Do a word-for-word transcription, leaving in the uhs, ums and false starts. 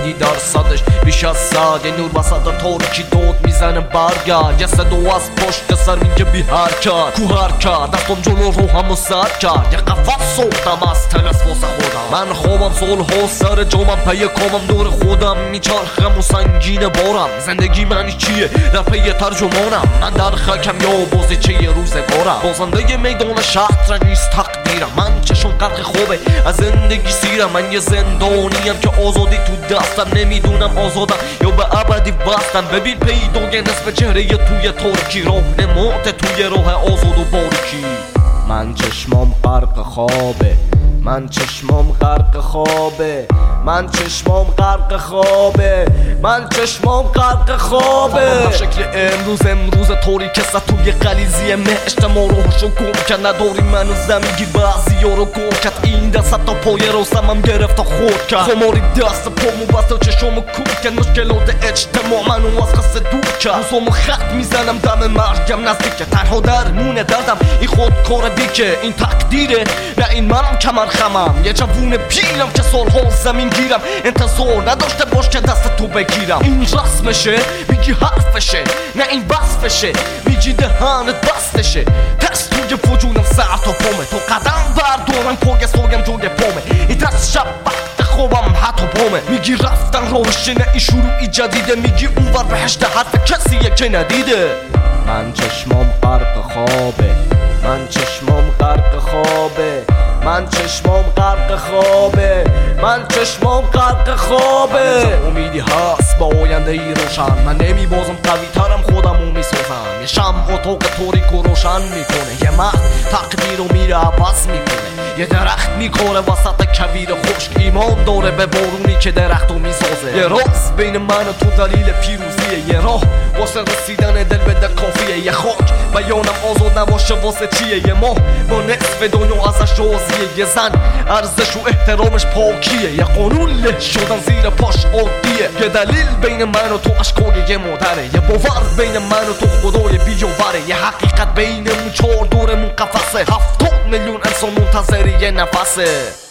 میبینی درصدش بیش از صد. یه نور وسط تاریکی داد میزنه برگرد. یه صدا از پشت سر میگه بی حرکت کو حرکت. دستم جلو روحمو سر کرد. یه قفس ساختم از تلس واسه خودم. من خوابم سالها سر جامم پی کامم دور خودم میچرخم و سنگین بارم. زندگی معنی چیه در پی ترجمانم. من در خاکم یا بازی چه یه روزگارم. بازنده میدان شطرنج نیست تقدیرم. من چشم غرق خوبه از زندگی سیرم. من یه زندانیم که آزادی تو دستم. نمیدونم آزادم یا به ابدی بستم. ببین پیدای نصف چهره توی ترکی راهنمات توی راه آزاد و باریکی. من چشمام غرق خوابه. من چشمام غرق خوابه. من چشمام غرق خوابه. من چشمام غرق خوابه. شکل امروز امروز طوری که سا توی غلیظی مشت ما روحشو گم کرد. نداری منو زمین گیر بعضیا رو گم کرد. این دست تا پای روسمم گرفت و خورد کرد. خماری دست پامو بست و چشمو کور کرد. مشکلات اجتماع منو از خسته دور کرد. روزامو خط میزنم دم مرگم نزدیکه. تنها درمون دردم این خود کار بیکه. این تقدیره نه این منم کمر خمم. یه جوون پیرم که سالها زمین گیرم. انتظار نداشته باش که دست تو بگیرم. این رسمشه میگی حرفشه نه این بسفشه. میگی دهنت بستشه. ترس توی وجودم سر تا پامه. تو قدم بردارم پاگ سوگم جوی پامه. این ترس شب وقت خوابم حتی پامه. میگی رفتن راهشه نه این شروعی جدیده. میگی اونور بهشت حرف کسیه که ندیده. من چشمام غرق خوابه. من چشمام غرق خوابه. من چشمام غرق خوابه. من چشمام غرق خوابه. امیدی هست با آینده ای روشن. من نمی بازم قوی ترم خودمو می سازم. یه شمع اتاق تاریک و روشن میکنه. یه مرد تقدیر رو میره عوض میکنه. یه درخت میکنه وسط کویر خشک. ایمان داره به بارونی که درخت رو میسازه. یه راز بین من و تو دلیل پیروزیه. یه راه واسه رسیدن دل بده کافیه. یه خاک بیانم آزاد نباشه واسه چیه. یه ماه با نصف دنیا ازش راضیه. یه زن ارزش و احترامش پاکیه. یه قانون له شدن زیر پاش عادیه. یه دلیل بین من و تو اشکای یه مادره. یه باور بین من و تو خدای بیاوره. یه حقیقت بینمون چهار دورمون قفسه. هفتاد میلیون انسان منتظر یه نفسه.